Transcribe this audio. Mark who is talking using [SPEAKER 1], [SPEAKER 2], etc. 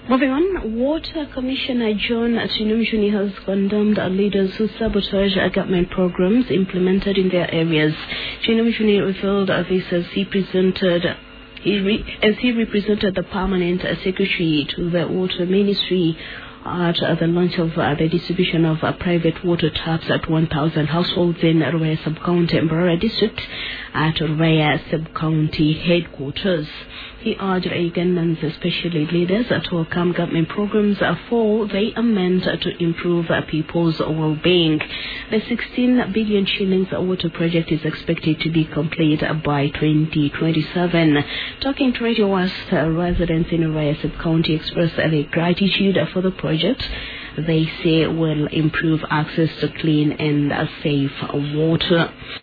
[SPEAKER 1] Moving on, Water Commissioner John Chinumshuni has condemned leaders who sabotage government programs implemented in their areas. Chinumshuni revealed this as he represented the permanent secretary to the Water Ministry at the launch of the distribution of private water taps at 1,000 households in Rwaya Sub-County and Mbarara District at Rwaya Sub-County headquarters. He urged Ugandans, especially leaders, to welcome government programs for they are meant to improve people's well-being. The 16 billion shillings water project is expected to be complete by 2027. Talking to Radio West, residents in Rwaya Sub-County expressed their gratitude for the project. They say will improve access to clean and safe water.